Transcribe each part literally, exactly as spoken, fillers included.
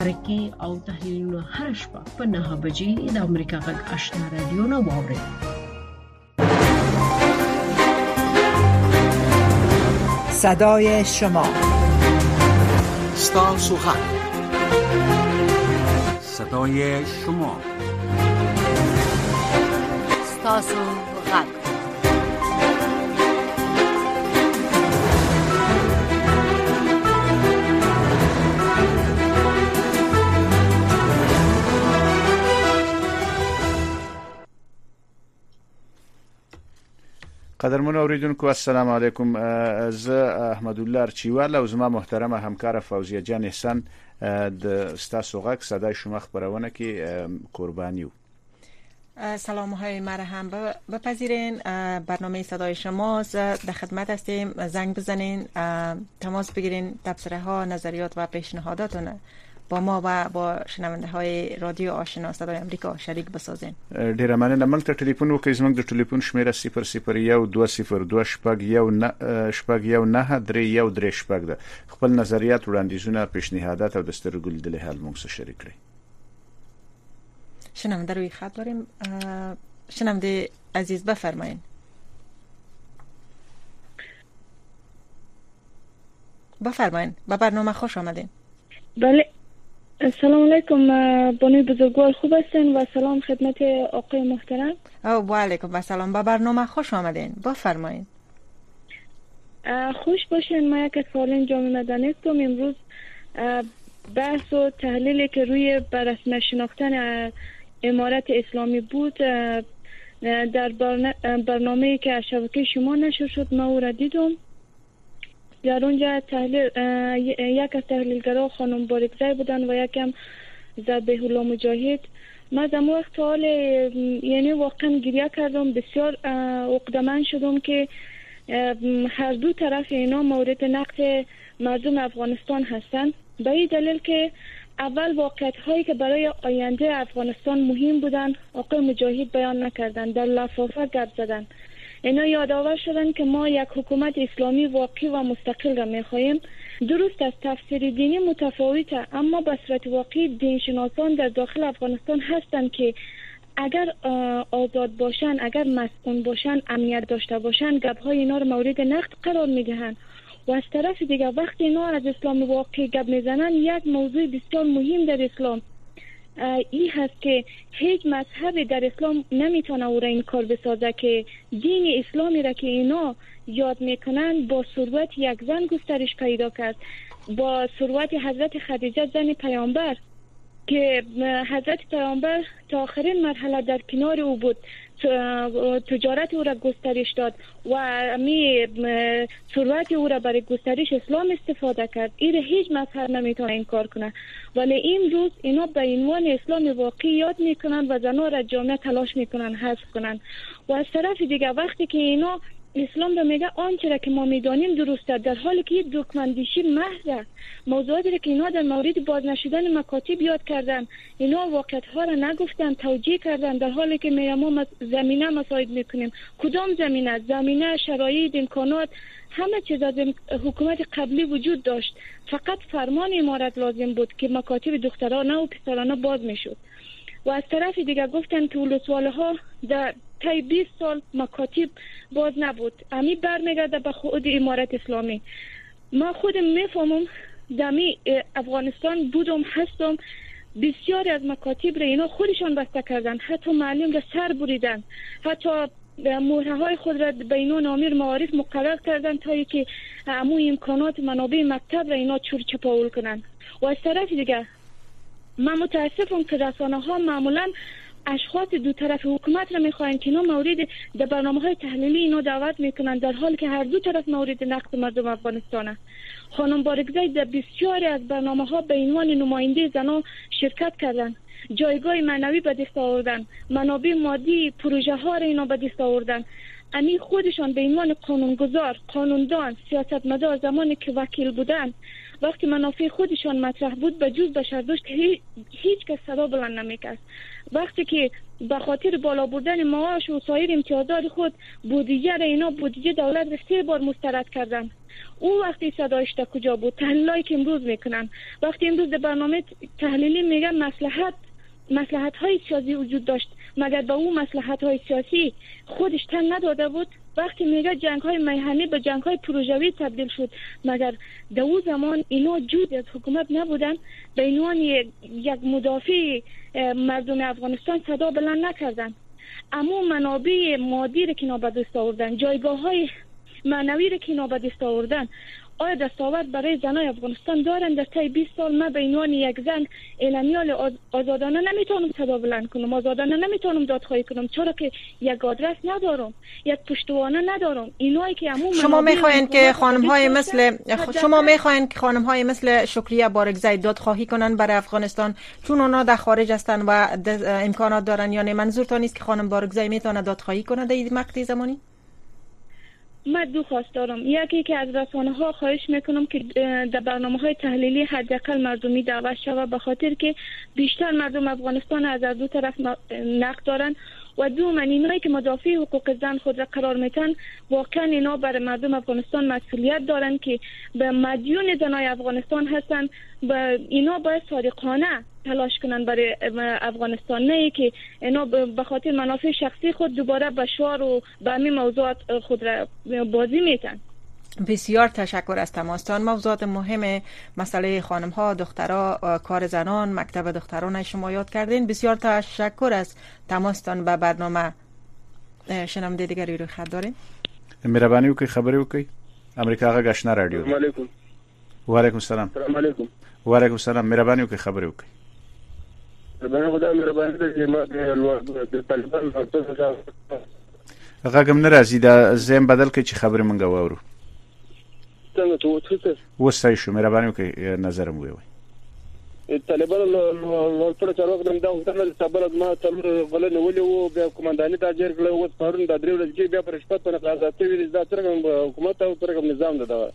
مرکه او تحلیلونه هر شپه په نهه بجې د امریکا غږ آشنا رادیو نه واورئ. صدای شما، ستاسو حق، صدای شما، ستاسو حق. قدرمن اوریدونکو السلام علیکم. زه احمد الله ارچیوال او زما محترمه همکار فوزیه جان احسان د ستاسو غږ صدای شما خبرونه کې قربانیو. سلام های مرحم بپذیرین. برنامه صدای شما در خدمت هستیم. زنگ بزنین، تماس بگیرین، تبصره ها، نظریات و پیشنهاداتون با ما و با شنونده های رادیو آشنا صدای امریکا شریک بسازین. ډیره مننه. موږ ته ټلیفون وکړئ. زموږ د ټلیفون شمیره صفر صفر یو دوه صفر دوه شپږ یو نه شپږ یو نه درې یو درې شپږ ده. خپل نظریات، وړاندیزونه، پیشنهادات او د سترګو لیدلې حال موږ سره شریک کړئ. شنونده روی خط داریم. شنونده عزیز بفرمایید. بفرمایید. با برنامه خوش آمدین. بله. السلام علیکم بانوی بزرگوار، خوب هستین؟ و سلام خدمت آقای محترم. او و علیکم السلام. با برنامه خوش آمدین. بفرمایید. خوش باشین. ما یک از فعالین جامعه مدنی هستم. امروز بحث و تحلیلی که روی بررسی شناختن امارت اسلامی بود در برنامه‌ای که از شبکه شما نشر شد ما او را دیدم. در اونجا تحلیل یک از تحلیلگرا خانم باریکزی بودن و یکم ذبیح الله مجاهد. من در وقت حال یعنی واقعا گریه کردم، بسیار عقده‌مند شدم که هر دو طرف اینا مورد نقد مردم افغانستان هستند. به این دلیل که اول واقعیت هایی که برای آینده افغانستان مهم بودن آقای مجاهد بیان نکردن، در لفافه گپ زدن. اینا یادآور شدن که ما یک حکومت اسلامی واقعی و مستقل را می‌خواهیم. درست است تفسیر دینی متفاوته، اما به صورت واقعی دینشناسان در داخل افغانستان هستند که اگر آزاد باشن، اگر مسئول باشن، امنیت داشته باشن، گپ‌های اینا را مورد نقد قرار می‌دهند. و از طرف دیگه وقتی اینا از اسلام واقعی گپ میزنن، یک موضوع بسیار مهم در اسلام این هست که هیچ مذهبی در اسلام نمیتونه او را این کار بسازه که دین اسلامی را که اینا یاد میکنن با ثروت یک زن گسترش پیدا کرد، با ثروت حضرت خدیجه زن پیامبر که حضرت پیامبر تا آخرین مرحله در کنار او بود، تجارت او را گسترش داد و می ثروت او را برای گسترش اسلام استفاده کرد. این هیچ مذهب نمیتونه این کار کنه، ولی این روز اینا به عنوان اسلام واقعی یاد میکنن و زنها را جامعه تلاش میکنن حذف کنن. و از طرف دیگه وقتی که اینا اسلام را میگه آنچه را که ما میدانیم درسته، در حالی که یک دکمندیشی محض موضوعاتی را که اینا در مورد بازنشیدن مکاتب یاد کردن، اینا واقعیت ها را نگفتن، توجیه کردن، در حالی که میگه ما زمینه مساعد میکنیم. کدام زمینه؟ زمینه، شرایط، امکانات، همه چیز از حکومت قبلی وجود داشت. فقط فرمان امارت لازم بود که مکاتب دخترانه و پسرانه باز میشد. و از طرف دیگه گفتن که ولسواله ها در طی بیست سال مکاتب باز نبود. امی برمیگرده به خود امارت اسلامی. ما خودم میفهمم دمی افغانستان بودم هستم، بسیاری از مکاتب را اینا خودشان بسته کردن، حتی معلم را سر بریدن، حتی مهره های خود را به اینو امیر معارف مقرر کردن تا که امو امکانات منابع مکتب را اینا چور چپاول کنن. و از طرف دیگه من متاسفم که رسانه ها معمولا اشخاص دو طرف حکومت را میخواین که اینا مورد در برنامه های تحلیلی اینا دعوت میکنن، در حالی که هر دو طرف مورد نقد مردم افغانستانه. خانم باریکزی در بسیاری از برنامه ها به عنوان نماینده زنان شرکت کردن، جایگاه معنوی به دست آوردن، منابع مادی پروژه ها را اینا به دست آوردن. امی خودشان به عنوان قانونگذار، قانوندان، سیاستمدار زمانی که وکیل بودن، وقتی منافع خودشان مطرح بود به جز بشردوست هی، هیچ کس صدا بلند نمیکرد. وقتی که به خاطر بالا بردن معاش و سایر امتیازات خود بودجه را اینا بودجه دولت را سه بار مسترد کردن، اون وقتی صدایش تا کجا بود؟ تحلیلایی که امروز میکنن، وقتی امروز در برنامه تحلیلی میگن مصلحت مصلحت های سیاسی وجود داشت، مگر به اون مصلحت های سیاسی خودش تن نداده بود؟ وقتی میگه جنگ های میهنی به جنگ های پروژوی تبدیل شد، مگر در اون زمان اینا جود از حکومت نبودن؟ به عنوان یک مدافع مردم افغانستان صدا بلند نکردن؟ اما منابع مادی را که اینا به دست آوردن، جایگاه های معنوی را که اینا به دست آوردن، آیا دستاورد برای زنای افغانستان دارن؟ در طی بیست سال من به عنوان یک زن اعلامیال آز... آزادانه نمیتونم صدا بلند کنم، آزادانه نمیتونم دادخواهی کنم، چرا که یک آدرس ندارم، یک پشتوانه ندارم. اینایی که عموما شما میخواین که خانم های مثل شما میخواین که خانم های مثل شکریه بارگزی دادخواهی کنن برای افغانستان چون اونا در خارج هستن و امکانات دارن، یا نه منظورتون نیست که خانم بارگزی میتونه دادخواهی کنه در این مقطع زمانی؟ من دو خواست دارم. یکی که از رسانه ها خواهش میکنم که در برنامه های تحلیلی حداقل مردمی دعوت شود، به خاطر که بیشتر مردم افغانستان از دو طرف نقد دارن و دو من اینایی که مدافع حقوق زن خود را قرار میتن واقعا اینا برای مردم افغانستان مسئولیت دارن که به مدیون زنای افغانستان هستن، به اینا باید صادقانه تلاش کنن برای افغانستان، نه که اینا به خاطر منافع شخصی خود دوباره به شعار و به همین موضوعات خود را بازی میتن. بسیار تشکر از تماستان. موضوعات مهم مسئله خانم ها، دخترها، کار زنان، مکتب دختران شما یاد کردین. بسیار تشکر از تماستان. به برنامه شنونده دیگری رو خط داریم. مهربانی وکړئ خبرې وکړئ. امریکا غږ آشنا رادیو. السلام علیکم. وعلیکم السلام. السلام علیکم. وعلیکم السلام. مهربانی وکړئ خبرې وکړئ. مهرباني خدای مهرباني دې ما د طالبان راځي. غږم نه راځي، دا زم بدل کې چې خبرې مونږ واورو. څنګه ته وڅښه؟ وسای شو مهرباني وکړئ نظر مو وي. طالبان نو پر چارو کوم دا وختونه صبر ما تم غل نه ولې وو بیا کومنداني دا جیر کړو او پرون دا درې ورځې بیا پر شپه په قضاوت ویل دا څنګه حکومت او څنګه نظام ده.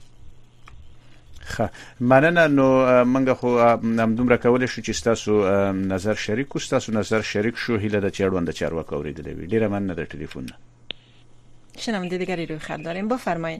خه مننه. نو منګه خو همدومره کولای شو چې تاسو نظر شریک کو، تاسو نظر شریک شو هیله د چړوند چارواک اوریدلې وی. ډیره مننه د ټلیفون. شنونده دیگری رو خط داریم. بفرمایید.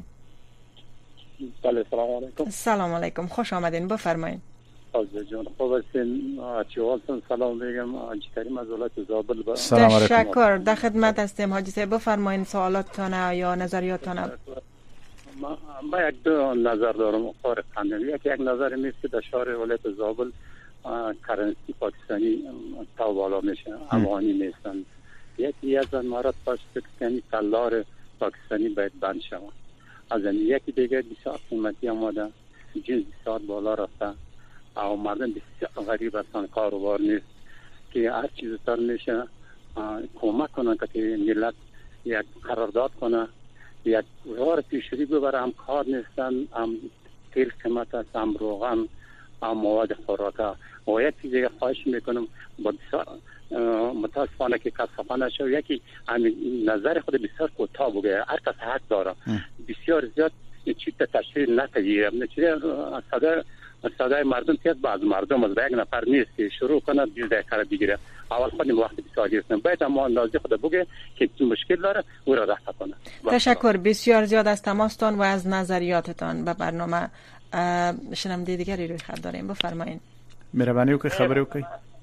سلام علیکم. سلام علیکم. خوش آمدین. بفرمایید. از جان خوب هستین. چوالتون سلام میگم. حاجی کریم از ولایت زابل. با سلام علیکم. تشکر. در خدمت هستیم حاجی صاحب. بفرمایید سوالاتتون یا نظریاتتون. ما ما یک دو نظر دارم فارغ خواندن. یک یک نظر میست که در شهر ولایت زابل کرنسی پاکستانی تا بالا میشه، افغانی نیستن. یکی از امارات پاکستانی تالار پاکستانی باید بند شود. از این یکی دیگه بسیار قیمتی آمده، جنس بسیار بالا رفته او مردم بسیار غریب هستن، کاروبار نیست که هر چیز سر میشه کمک کنن که ملت یک قرارداد کنه، یک راه پیشروی ببره. هم کار نیستن، هم تیل قیمت است، هم روغن، هم مواد خوراکه. و یک چیز دیگه خواهش میکنم با بسیار متاسفانه که کسافانه شو یکی همین نظر خود بسیار کوتاه بگه. هر کس حق داره بسیار زیاد چیز تشریح نتگیره. نچیده صدای صدای مردم که بعض مردم از یک نفر نیست که شروع کنه بیز دقیقه بگیره. اول خود وقت بسیار هستن، باید اما نازی خود بگه که مشکل داره او را رفع کنه. تشکر بسیار زیاد از تماستان و از نظریاتتان. به برنامه شنونده دیگری روی خط داریم. بفرمایید. مهربانی وکړئ خبرې وکړئ.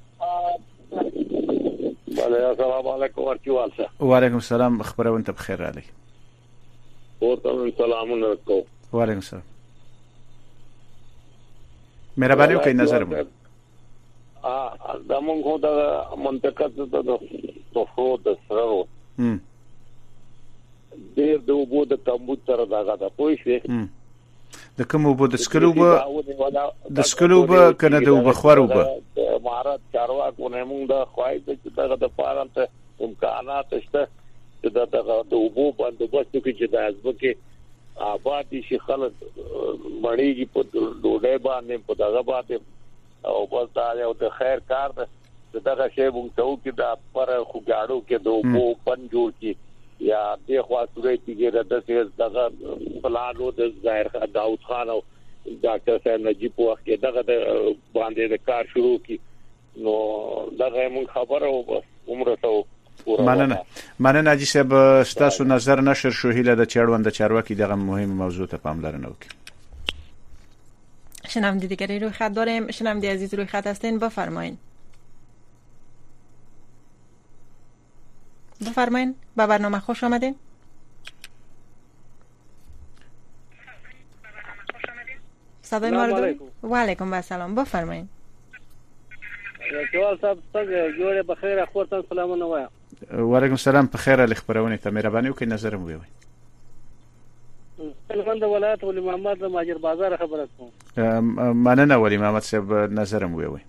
بله السلام علیکم ورچوالسه. وعلیکم السلام. خبرونه ته بخیر راغلی. ورته سلامونه کوم. وعلیکم السلام. مهرباني وکړئ نظر مو. ا د موږ د منطقه د توفو د سرو هم ډیر د وبو د کمبود تر داګه د پوي شي. د کوم وبو د سکلو به د سکلو به کنه د وبخورو به مهارت چارواکونه موږ د خوای د دغه د پارانته امکانات شته چې دغه د وبو بندوبست کې چې د ازبکه آبادی شي خلک مړیږي په ډوډۍ باندې په دغه باندې او بل دا یو د خیر کار ده. دغه شی موږ ته و کې د پر خو گاړو کې د وبو پن جوړ کی یا د خوا سورې کېږي د دې دغه پلانو د ظاهر داوود خان او ډاکټر صاحب نجیب وخت کې دغه باندې د کار شروع کی نو دغه موږ خبره او بس عمره ته مننه مننه حاجی صاحب ستاسو نظر نشر شو هیله د چاړوند چارواکي دغه مهم موضوع ته پاملرنه وکړي. شنونده دیگری روی خط داریم. شنونده عزیز روی خط هستین، بفرمایید. بفرمایید با برنامه خوش آمدین. صدای ما رو دارید؟ و علیکم السلام، بفرمایید. جوال صاحب څنګه جوړه بخیر اخورتان سلامونه وایم. و علیکم السلام په خیر ال خبرونه ته مهرباني وکړئ نظر مو وي. هلمند ولایت ولی محمد د ماجر بازار خبره کوم. مننه ولی محمد صاحب نظر مو وي.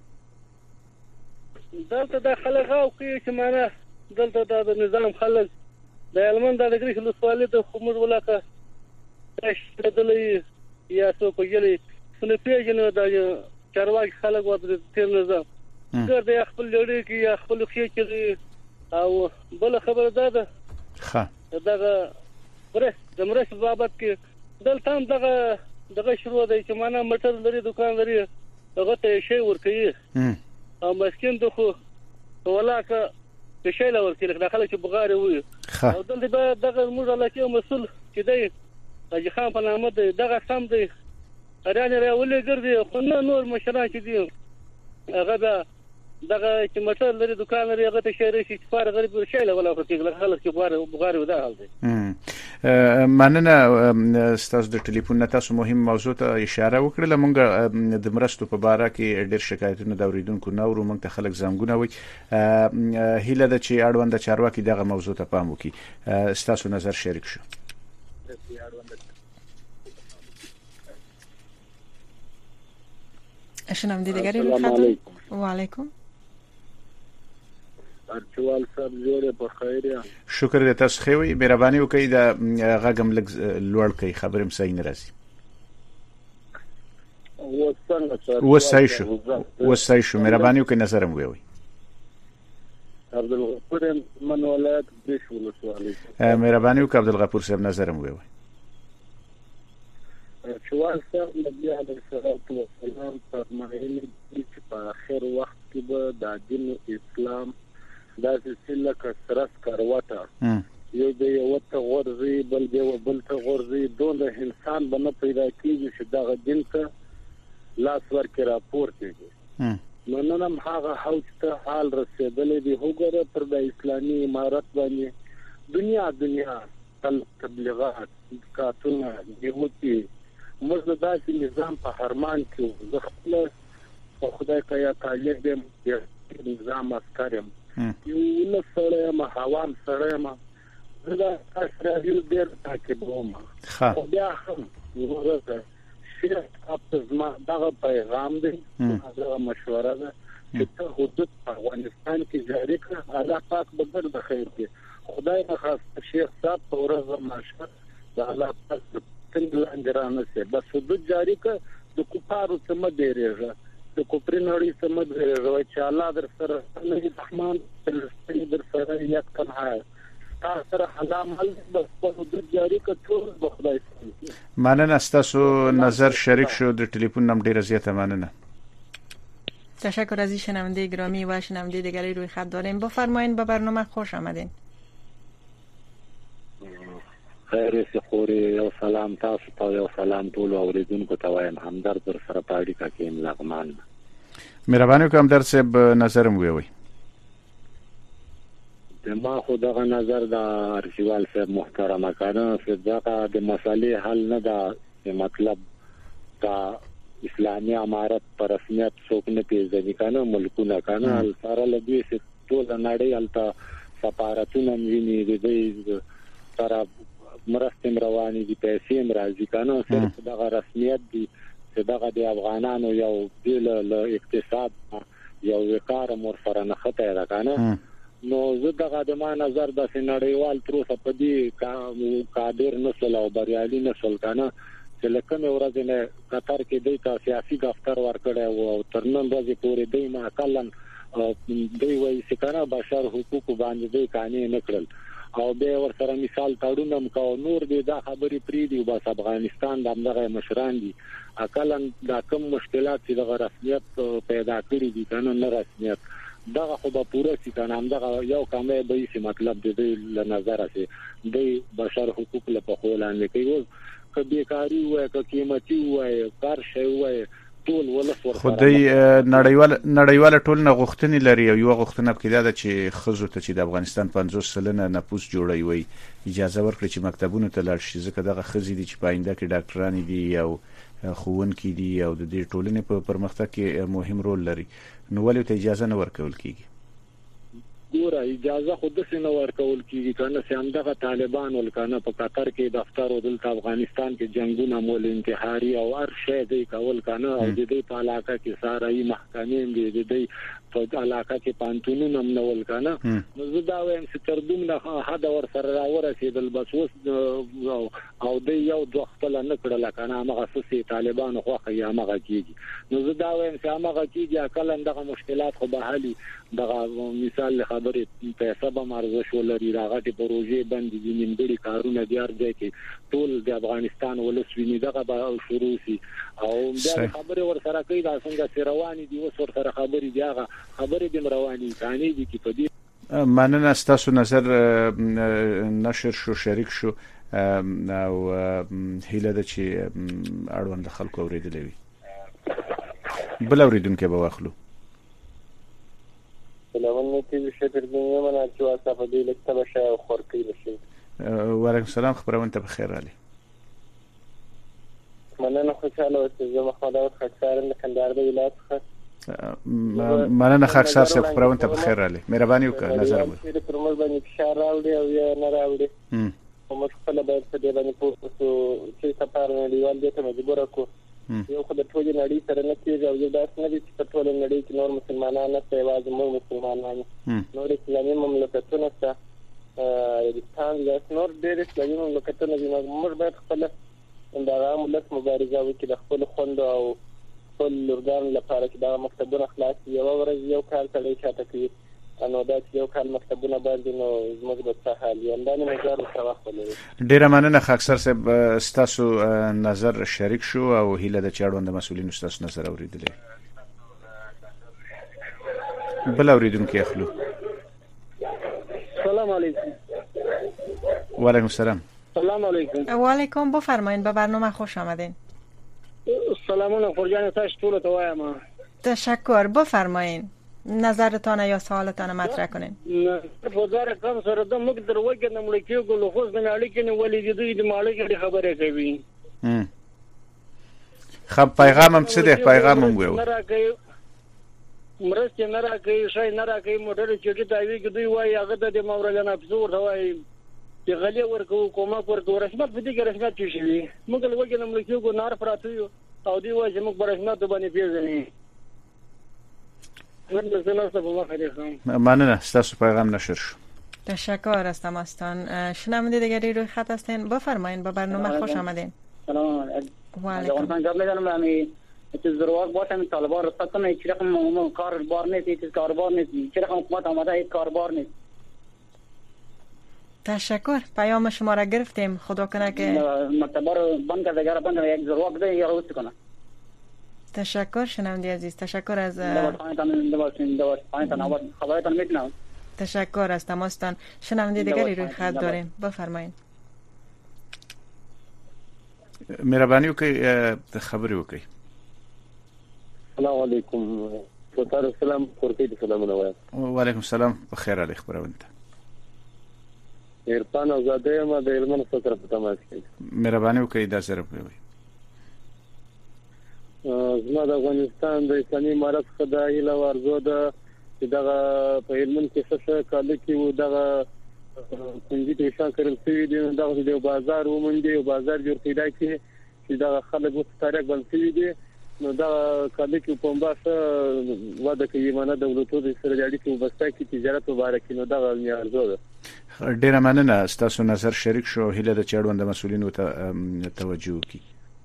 دلته د خلک او کې چې معنا دلته د نظام خلک د هلمند د لګري خلصوالي د خمر ولاکه تشدلې یا څو کوجلې څنګه پیژنو د چارواکي خلک وته تیر نظام ګرځي خپل لړۍ کې یا خپل خې کې او بل خبره ده ښه دغه پرس د مرش بابت کې دلته هم دغه دغه شروع دی چې معنا مټر لري دکان لري هغه ته شی ورکوي او مسکین دغه ولاکه د شی لور کې داخله چې بغاري وي او دلته دغه موږ علاقه مسول چې دی حاجی خان په نامه دی دغه سم دی اړانه راولې ګرځي خو نه نور مشران چې دي هغه دغه چې مټر لري دکان لري هغه ته شهري شي فار غریب شي له ولا خلک خلک چې بغاري بغاري ودا حال دی. مننه ستاسو د ټلیفون نه تاسو مهم موضوع ته اشاره وکړه. مونږ د مرستو په باره کې ډېر شکایتونه د اوریدونکو نورو مونږ ته خلک زنګونه وي. هیله ده چې اړوند چارواکي دغه موضوع ته پام وکړي. ستاسو نظر شریک شو. شنونده دیگری رو خط. و علیکم. ارچوال صاحب جوړه په خیر. شکر دې تاسو خوي مهرباني وکړئ دا غږم لګ لوړ کړئ خبرم صحیح نه راځي. وسای شو وسای شو مهرباني وکړئ نظر مو وي. عبدالغفور من ولایت دیش ولسوالي. مهرباني وکړئ عبدالغفور صاحب نظر مو وي. ارچوال صاحب نبی علیه الصلاۃ والسلام فرمایلی چې په اخر وخت کې به د دین اسلام دا سلسله کثرت کاروته یو د یو ته غورځي بل دی بل ته غورځي دوه انسان باندې پیدا کیږي چې دا دین ته لاس ورکړي راپور کوي. نو نن هغه حوج ته حال رسیدلې دی وګوره پر د اسلامي امارت باندې دنیا دنیا تبلیغات کاتونه دیوتی موږ د داسې نظام په هرمان کې زخله خدای کیا طالب دې نظام اسکرم یو له سره ما هوام سره ما زدا اسره یو ډیر تاکیدوم خو بیا هم ورته شیخ اپزما دغه پیغام دی دغه مشوره ده چې ته حدود په افغانستان کې جاری کړه الله پاک به د خیر کې خدای نه خاص شیخ صاحب په ورځ ماشه د الله پاک څنګه اندرانه سي بس حدود جاری کړه د کوپارو سم دیریږي د کوپرین اړې سم دیریږي چې الله در سره نه رحمان فلسطین در سره یک کنه تاسو سره حلال بس په حدود جاری کړه ټول د خدای سره. مننه ستاسو نظر شریک شو د ټلیفون نم ډیره زیاته مننه. تشکر از شنونده گرامی و شنونده دیگری روی خط داریم. بفرمایید به برنامه خوش آمدین. خیر سي خوري یو سلام تاسو ته یو سلام ټول اوریدونکو ته وایم همدرد در سره پاړی کا کې لغمان. مهرباني کوم همدرد صاحب نظر مو وي. ما خو دغه نظر د ارشیوال صاحب محترمه کنه چې دغه د مسالې حل نه دا مطلب دا اسلامي امارت پر رسمیت څوک نه پیژني کنه ملکونه کنه سره لدی چې ټول نړۍ الته سفارتونه ویني د دې سره مرستم رواني دي پیسې مرাজি کنه صرف دغه رسمیت دي چې دغه د افغانانو یو د اقتصاد یو وقار مور سره نه خطه را کنه نو زه دغه د ما نظر د نړیوال تر اوسه په دې قادر نسل او بریالي نسل کنه چې لکه ورځ نه قطر کې د سیاسي دفتر ورکړی او تر نن ورځې پورې د ما کلن دوی وایي چې کنه بشر حقوق باندې د قانون نه کړل او به ور سره مثال تړونم کو نور دې دا خبرې پری دی بس افغانستان د همدغه مشران دي اکل دا کوم مشکلات چې د رسمیت پیدا کړی دي کنه نه رسمیت دغه خو به پوره سي کنه همدغه یو کمه به سي مطلب دې له نظر سي د بشر حقوق له په خولان کوي که بیکاری وای که قیمتي وای کار شي وای ټول ولس ورته خدای نړیوال نړیوال ټول نه غوښتنې لري او یو غوښتنه پکې ده چې خزو ته چې د افغانستان پنځوس سلنه نفوس جوړي وي اجازه ورکړي چې مکتبونو ته لاړ شي ځکه دغه خزي دي چې پاینده کې ډاکټران دي او خوونکي دي او د دې ټولنې په پرمختګ کې مهم رول لري نو ولې ته اجازه نه ورکول کیږي ګوره اجازه خود څه نه ورکول کیږي کنه چې همدغه طالبان ولکنه په قطر کې دفتر او دلته افغانستان کې جنگونه مول انتحاري او هر شی دی کول کنه او د دې په علاقه کې ساري محکمې دي د دې په علاقه کې پانتونونه منول کنه نو زه دا وایم چې تر دومره حد ور سره راورسېدل بس اوس او د یو دوه خپل نه کړل کنه هغه څه طالبان خو خیا هغه کیږي نو زه دا وایم چې هغه کیږي کله دغه مشکلات خو به حالي دغه مثال خبرې پیسې به مرزه شو لري راغټي پروژې باندې د نیمګړي کارونه دی ارځي کې ټول د افغانستان ولسویني دغه به شروع شي او دا خبره ور سره کوي دا څنګه رواني دي اوس ور سره خبرې دی هغه خبرې د رواني کاني دي کې په دې مننه تاسو نظر نشر شو شریک شو او هیله ده چې اړوند خلکو اوریدلې وي بل اوریدونکو به واخلو سلامونه تیزی شکر دنیا من از جو اصلا بدی لکتا بشه و خورکی بشه و علیکم سلام خبرون تا بخیر علی مننه خوشحاله اوسې زه محمد داود خاکسار یم د کندهار د ولایت څخه مننه خاکسار صاحب خبرون تا بخیر علی مهرباني وکړه نظر مو پر موږ باندې فشار راوړي او یا نه راوړي او موږ خپل باید په دې باندې پوه شو چې سفر نړیوال دې ته مجبور کړو یو خو د ټولې نړۍ سره نه کېږي او یو داسې نه دي چې په ټولې نړۍ کې نور مسلمانان نشته یوازې موږ مسلمانان نور اسلامي مملکتونه شته هندوستان داسې نور ډېر اسلامي مملکتونه دي موږ باید خپله دغه ملت مبارزه وکړي د خپلو خوندو او خپل لورګانو لپاره چې دغه مکتبونه خلاص وي یوه ورځ یو کال سړی چاته کوي نو دا چې یو کال مکتبونه باندې نو زموږ د څه حال وي همدانې مزار ورته وخت ولري ډېره مننه خاکسر صاحب ستاسو نظر شریک شو او هیله ده چې اړوند مسؤلینو ستاسو نظر اوریدلی بل اوریدونکي اخلو سلام علیکم و علیکم السلام سلام علیکم و علیکم بفرمایید به برنامه خوش آمدین سلامونه فرجان تاسو ټول ته وایم تشکر بفرمایید نظرتان یا سوالتان مطرح کنین وزاره کم سره د موږ در وګه نه ملکیو ګلو خو د مالک نه ولې د دوی د مالک خبره کوي خب پیغام هم څه دی پیغام هم ویو مرسته نه راکوي شای نه راکوي موټر چټي تاوي کې دوی وایي هغه د مولانا افزور ته وایي چې غلي ورکو کومه ورکو رسمت په دې کې رسمت شي موږ له وګه نه ملکیو ګو نار پراته یو او دی وایي موږ پر رسمت باندې پیژنې مننه ستاسو پیغام نشر شو تشکر از تماستان شنونده دیگری روی خط هستین بفرمایید به برنامه خوش آمدین سلام و علیکم جواب میدم یعنی تزرواق باشن طالبان رسالت کنه چه رقم کاربار نیست چیز کاربار نیست چه رقم حکومت آمده هیچ کاربار نیست تشکر پیام شما را گرفتیم خدا کنه که مکتبا رو بند کرده اگر بند یک زرواق ده یا روز کنه تشکر شنونده عزیز تشکر از تشکر از تماستان شنونده دیگری روی خط داریم بفرمایید مهربانی وکړئ خبرې وکړئ السلام علیکم ستاسو سلام ورکړئ سلامونه وایم وعلیکم السلام بخیر علی خبرونه عرفان آزاده ما د علمونو سره په تماس کې مهرباني وکړئ دا سره وي زما د افغانستان د اسلامي امارت خدای له ورزو د دغه په علمون کې څه کال کې و دغه څنګه چې شان کړل سوي دي دغه د بازار ومنډي او بازار جوړ کړی کې چې دغه خلک په تاریخ باندې سوي دي نو دا کال کې په مباسه واده کوي مانه دولتو د سره اړیکې وبسته کې تجارت مبارک نو دغه نه ارزو ده ډیره مننه ستاسو نظر شریک شو هیله د چړوند مسؤلینو ته توجه وکړي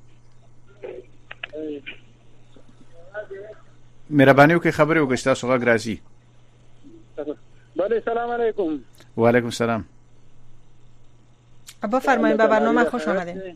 مهرباني وکړئ خبرې وکړئ تاسو غږ راځي بله سلام علیکم وعلیکم السلام بفرمایید، به برنامه خوش آمدین.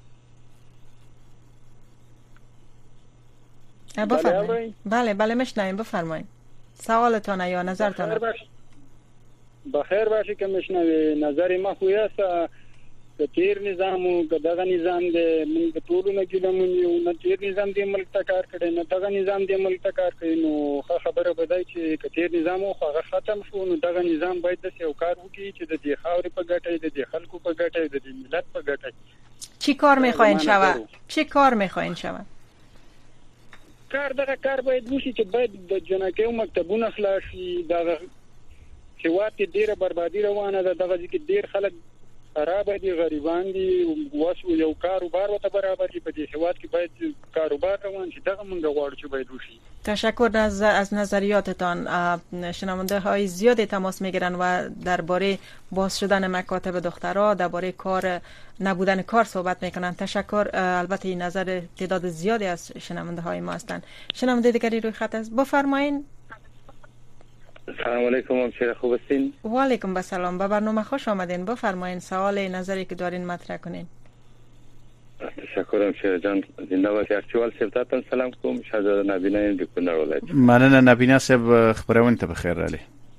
بفرمایید. بله بله میشنویم، بفرمایید. سوالتون یا نظرتون؟ بخیر باشه که میشنوی. نظر ما خو است که تیر نظام او دغه نظام د موږ ټول نه ګلمون یو نه تیر نظام د ملک ته کار کړي نه دغه نظام د ملک ته کار کوي. نو خبره بدای چې تیر نظام خو هغه ختم شو، نو دغه نظام باید د یو کار وکړي چې د دې خاورې په ګټه د دې خلکو په ګټه د دې ملت په ګټه. چی کار میخواین شوه؟ چی کار میخواین شوه؟ کار دغه کار باید وشي چې باید د جنکیو مکتبونه خلاص شي. دغه هیواد کې ډیره بربادي روانه ده، دغه کې ډیر خلک خراب دي، غریبان دي، واسو یو کاروبار وته برابر دي. په دې هیواد کې باید کاروبار روان شي. دغه مونږ غواړو چې باید وشي. تشکر از از نظریاتتان. شنونده های زیادی تماس میگیرن و درباره باز شدن مکاتب دخترها، درباره کار نبودن کار صحبت میکنن. تشکر. البته این نظر تعداد زیادی از شنونده های ما هستند. شنونده دیگری روی خط است، بفرمایید. سلام علیکم، همشهر خوب هستین؟ و علیکم السلام، به برنامه خوش آمدین. بفرمایید سوال نظری که دارین مطرح کنین. تشکر همشهر جان، زنده باشی. ارچوال صاحب سلام کوم. شهزاده نبینا یم د کونړ ولایت. مننه نبینا صاحب، خبرونه ته بخیر رالی.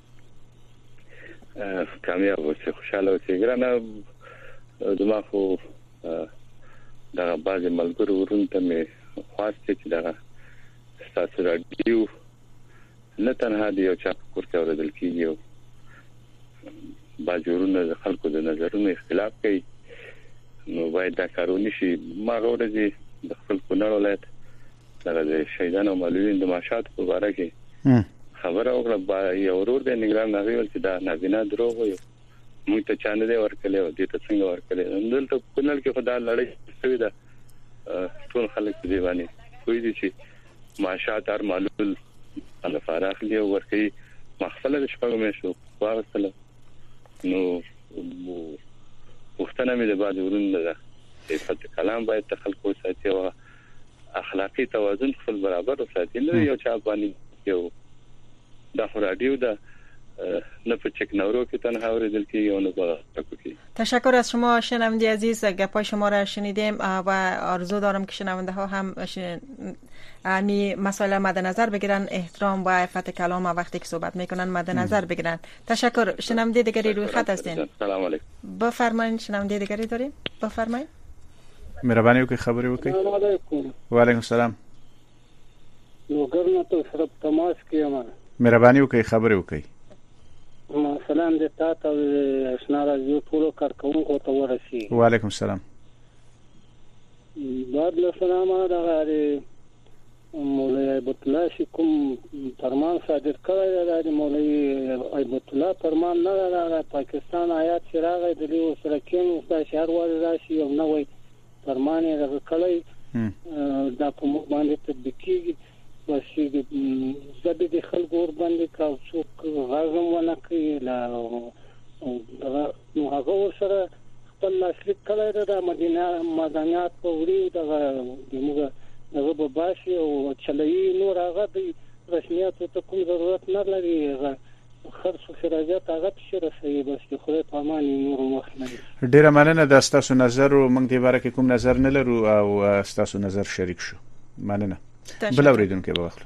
کامیاب اوسئ، خوشاله اوسئ. ګرانه دما خو دغه بعض ملګرو ورونو ته مې خواسته چې دغه ستاسو راډیو نه تنها دی او چا کور کې اوریدل کیږي او باجورونه د خلکو د نظرونو اختلاف کوي، نو باید دا کارونه شي. ما غوړځي د خپل کونړ ولایت دغه شهیدانو او مولویانو د معاشات په اړه کې خبره وکړه. یو ورور د نګران نغویل چې دا نابینا دروغ وي، موږ ته چانه دی ورکړي او دې ته څنګه ورکړي. دلته کونړ کې خدای لړۍ شوې ده، ټول خلک دې باندې کوئی دي چې معاشات هر معلول على فراخ لی ورکی مخفله د شپږ مې شو واغسله. نو وختنه مې د بعد ورونه ده صفت کلام باید تخلق ساتي او اخلاقی توازن خپل برابر وساتي. نه یو چا باندې یو د رادیو ده نه په چک نورو کې تنها اوریدل کی او نه باغ کی. تشکر از شما شنونده عزیز، گپای شما را شنیدیم و آرزو دارم که شنونده ها هم امی مسائل مد نظر بگیرن، احترام و عفت کلام وقتی که صحبت میکنن مد نظر بگیرن. تشکر. شنونده دیگری روی خط هستین. سلام علیکم. بفرمایید. شنونده دیگری داریم، بفرمایید. مهربانی وکړئ خبرې وکړئ. سلام علیکم. و علیکم السلام. نو ګرنه ته سره تماس کیما. مهربانی وکړئ خبرې وکړئ. ما سلام دې تاسو او آشنا راځو ټول کارکونکو ته ورسي. و علیکم السلام. بعد له سلام راغلی مولوی ایبت الله کوم فرمان صادر کړی دی. مولوی ایبت الله فرمان نه راغی، پاکستان آیات چې راغی د لیو سره کې د شهر وال راشي او نوې فرمان یې راغلی دا په موږ باندې تطبیق کیږي. بس د زده د خلکو ور باندې کا څوک غاغم ونه کوي لا نو هغه سره خپل لاسلیک کړی د مدینه مدنیات په وری دغه دغه هغه به باشي او چلوي نور هغه د رسمیت ته کوم ضرورت نه لري. هغه خرڅ خراجات هغه په رسېږي، بس خو په امان نور مخ نه. ډیره مننه د تاسو نظر او موږ د باره کې کوم نظر نه لرو او تاسو نظر شریک شو. مننه. بل اوریدونکو به واخلو.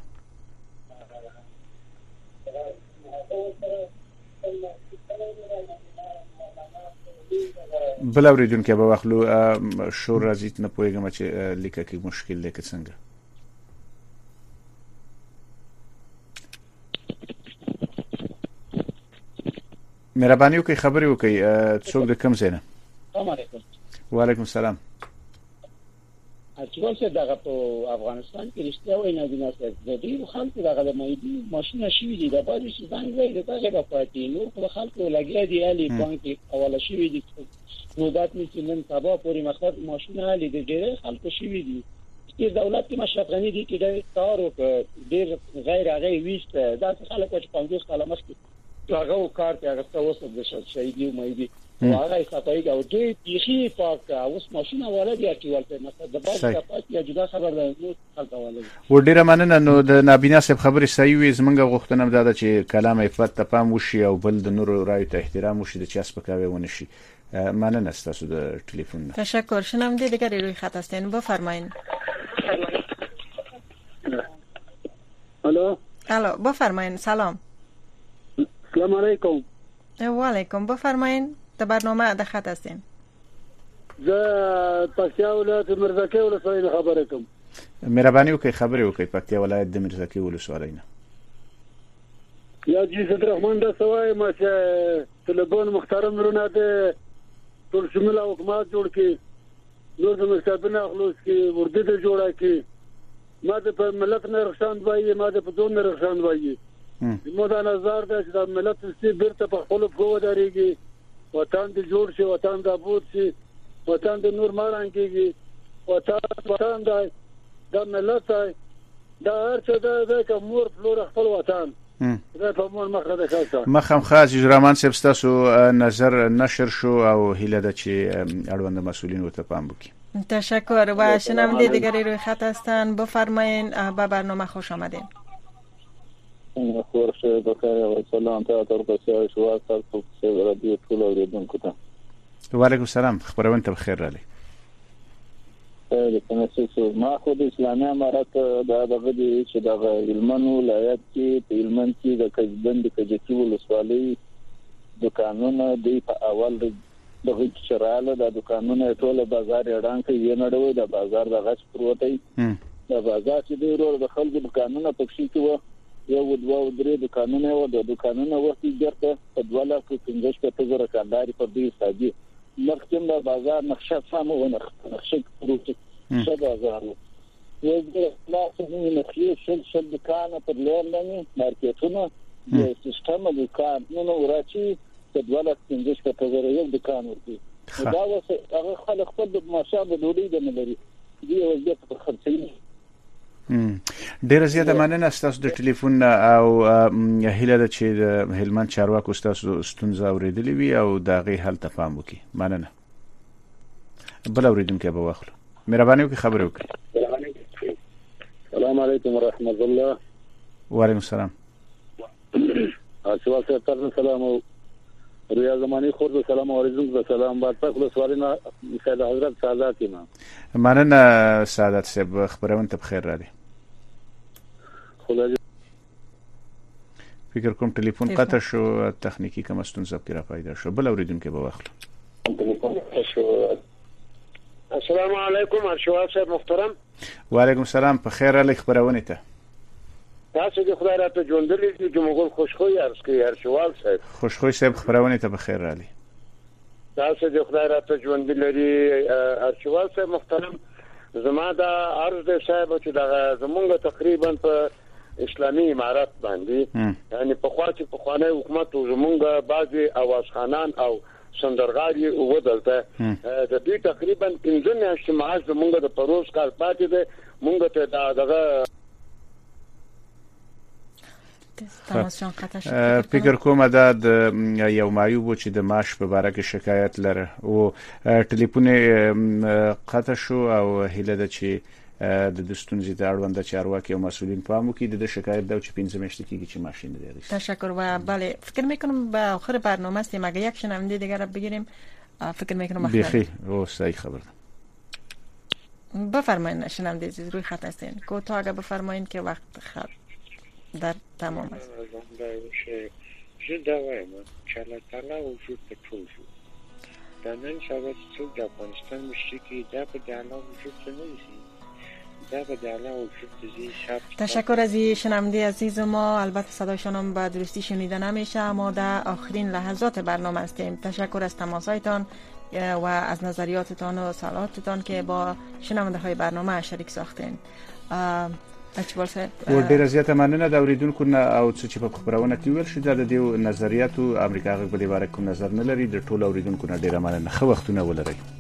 بل اوریدونکو به واخلو. شور راځي نه پوهیږم چې لیکه کې مشکل دی که څنګه. مهرباني وکړئ خبرې وکړئ. څوک د کوم ځای نه؟ السلام علیکم. وعلیکم السلام. اچول چې دغه په افغانستان کې رښتیا وایي نه دي، ناست د ډیرو خلکو دغه د مېدی ماشينه شوې دي د باندې چې څنګه وایي دغه په پاتې نو په خلکو لګیا دي علي بانک اوله شوې دي. نو دات چې نن سبا پورې مخاط ماشينه علي د ډیرو خلکو شوې دي. چې دولت کې مشرف غني دي چې د کار او ډیر غیر هغه ویست دا خلکو چې پنځوس کاله مخکې هغه کار ته هغه توسط د شهیدي مېدی هغه صفایي او دوی تیخي پاک اوس ماشينه ولدي چې ولته مثلا د باندې پاتې یا جدا خبر ده نو خلک ولدي. و ډیره مننه. نو د نابینا صاحب خبرې صحیح وي. زمونږ غوښتنه ده چې کلام عفت ته پام وشي او بل د نور رایو ته احترام وشي، د چا سپکاوی ونه شي. مننه ستاسو د ټلیفون. تشکر. شنونده دیگری روی خط هستین، بفرمایید. الو الو بفرمایید. سلام. سلام علیکم. و علیکم. بفرمایید. در برنامه د خط هستین. زه پکتیا ولایت مرزکه ولسوالۍ خبره کوم. مهرباني وکړئ خبرې وکړئ پکتیا ولایت د مرزکه ولسوالۍ نه. یا جی عبدالرحمن دا سوای ما چې طلبان محترم رونه ده ټول شمول حکومت جوړ کی نور د مستقبل خلاص کی ورده ته جوړه کی ما د په ملت نه رخصان وایي ما د په دون نه رخصان وایي مو دا نظر ده چې د ملت ستې بیرته په خپل په ودارېږي وطن دې جوړ شي وطن د ابود شي وطن د نور ماران کېږي وطن وطن د د ملت د هر څه د کومور فلور خپل وطن دا په مور مخه ده خاصه مخم خاص جرمان صاحب تاسو نظر نشر شو او هیله ده چې اړوند مسئولین او ته پام وکړي. تشکر. و شنونده دیگری روی خط هستن، بفرمایید. به برنامه خوش آمدین. خورش بخیر و سلام ته تر پسې شو تاسو په رادیو ټول اوریدونکو ته. وعلیکم السلام. خبرونه ته بخیر رالی. د تنسیق ما خو د اسلامي امارات د دغه دی چې د هلمند ولایت کې په هلمند کې د کجبند کجکی ولسوالۍ دکانونه دی په اول دغه چراله د دکانونه ټول بازار اډان کې یې نړوي د بازار د غش پروتي د بازار چې دی ورو د خلکو دکانونه پکې کې و یو دوه درې دکانونه و د دکانونه وخت ګرته په دوله کې څنګه په تزر کانداري په دې حسابي مخکې د بازار نقشه سمه و نقشه پروتي څه بازار و یو د لاسو نه خیر شل شل دکانه په لور نه مارکیټونه د سیستم دکان نو ورچی په دوله څنګه په تزر یو دکان ورته دا وسه هغه خلک خپل ماشابه ډوډۍ د ملري دی وضعیت په خرڅي. ډیر زیاته مننه تاسو د ټلیفون او هیله ده چې د هلمند چارواکو تاسو ستونزه اوریدلې وي او د غي حل ته پام وکړي. مننه. بل اوریدونکو به واخلو. مهرباني وکړئ خبرې وکړئ. السلام علیکم ورحمت الله. وعلیکم السلام. اسوا ستاسو سلام او ریا زمانی خورد سلام اوریدونکو سلام با تاسو سوالونه سید حضرت سعادت ما. مننه سعادت صاحب خبرونه ته بخیر رالی. فکر کوم ټلیفون قطع شو تخنیکی کوم ستونزه پیرا پیدا شو. بل اوریدونکو به واخلو. السلام علیکم ارشاد صاحب محترم. وعلیکم السلام. په خیر علی خبرونه ته تاسو د خدای راته ژوندلې دي چې موږ خوشخوي ارز کوي ارشاد صاحب. خوشخوي صاحب خبرونه ته په خیر علی. تاسو د خدای راته ژوندلې ارشاد صاحب محترم. زما دا عرض ده صاحب چې دا زمونږ تقریبا په اسلامي امارات باندې یعنی په خوا چې په خوانه حکومت او زمونږ بعضي اوازخانان او سندرغاري او ودلته د دې تقریبا پنځه میاشتې معاش زمونږ د پروس کار پاتې ده. مونږ ته دا دغه فکر کوم دا د یو معیوب چې د معاش په اړه کې شکایت لره او ټلیفون قطع شو او هله د چې د دستونزې د اړوند چارواکي او مسؤلین پام وکړي د شکایت دا چې پنځه میاشتې کېږي چې ماشین نه دی. تشکر. و بله فکر میکنم به آخر برنامه است مگه یک شنونده دیگر رو بگیریم. فکر میکنم بخیر او صحیح خبر. بفرمایید شنونده عزیز روی خط هستین کوتاه اگه بفرمایید که وقت خط در تمام است. زه دا وایم چې الله تعالی وجود ته ټول شو دا نن سبا څوک د افغانستان مشري کې دا په الله وجود ته نه وي دا په الله وجود ته. تشکر از شنونده عزیز ما. البته صدایشان هم به درستی شنیده نمیشه اما در آخرین لحظات برنامه هستیم. تشکر از تماسایتان و از نظریاتتان و سوالاتتان که با شنونده های برنامه شریک ساختین. و ډیر زیاته مننه د اوریدونکو او چې په خبرونه کې ویل شي د دې نظریاتو امریکا غږ په اړه کوم نظر نه لري. د ټولو اوریدونکو نه ډیره مننه. خو وختونه ولرئ.